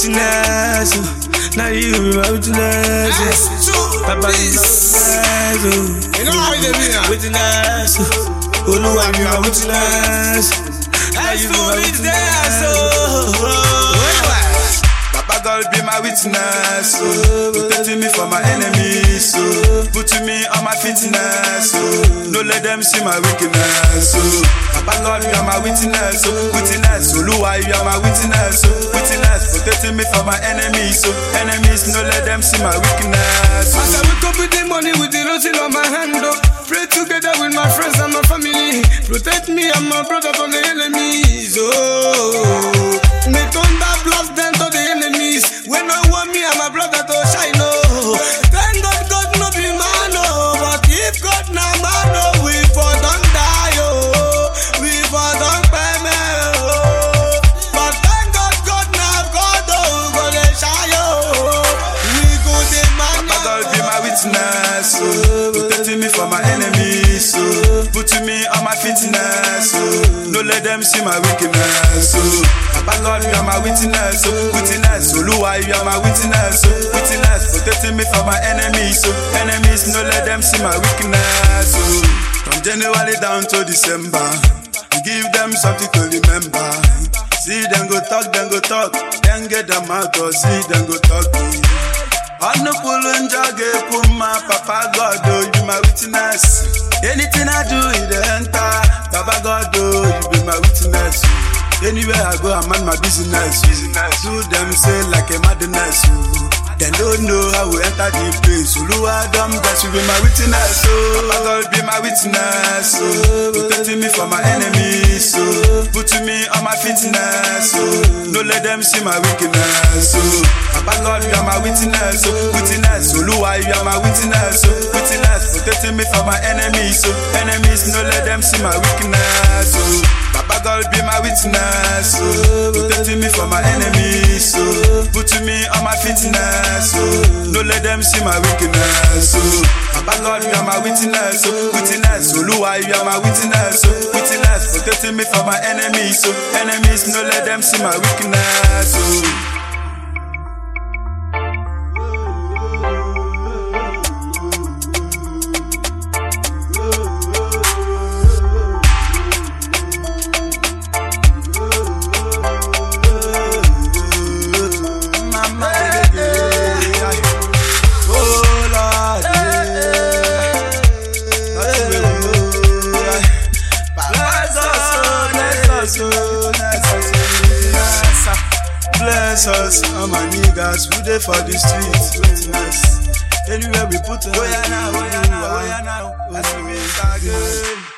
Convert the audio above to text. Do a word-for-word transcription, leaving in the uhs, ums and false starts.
witness. Now you be my witness. Papa is my witness. You know how they be now? Witness. Oluwa be my witness. Now you be my witness. Papa God be my witness. Protecting me from my enemies. Putting me on my fitness. No let them see my wickedness. Papa God, you are my witness, witness. Oluwa, you are my witness, witness. Protecting me from my enemies, enemies. No let them see my weakness. As I wake up with the money, with the rosy on my hand, oh. Pray together with my friends and my family. Protect me and my brother from the enemies. Oh, may thunder blast them to the enemies. When I want me and my brother to shine, oh. Thank God, God no be man, oh. But if God na man, oh, we for don't die, oh. We for don't pay me, oh. But thank God, God na God, oh. God dey shine, oh. We go the man, Papa God be my witness, oh. Protecting me from my enemies, oh. Putting me on my fitness, oh. No let them see my wickedness, oh. Papa God, you are my witness, oh. Witness. Oluwa, you are my witness, oh. Witness. Protecting me from my enemies, oh. Enemies, no let them see my weakness, oh. From January down to December, give them something to remember. See them go talk, them go talk, then get them out, or see them go talk. On the pull and jog, my Papa God, oh, you my witness. Anything I do, it enter. Papa God, oh, you be my witness. Anywhere I go, I'm on my business. business. Do them say like a madness. They don't know how we enter the place. Oluwa dumb that you be my witness. Oh, Papa God be my witness. Oh, protecting me from my enemies. Oh, putting me on my fitness. Oh, no let them see my weakness. Oh, Papa God, you are my witness. Oh, witness. Oluwa, you are my witness. Oh, witness. Protecting me from my enemies. Oh, enemies, no let them see my weakness. Oh, Papa God be my witness, oh. Protecting me from my enemies, oh. Putting me on my fitness, oh. No let them see my weakness, oh. Papa God, you are my witness, oh. Witness. Oluwa, you are my witness, oh. Witness. Protecting me from my enemies, oh. Enemies, no let them see my weakness, oh. Bless us, all my niggas, we dey for the streets. Witness, anywhere we put them. Oh yeah now, oh yeah now, oh yeah now. As we meet again.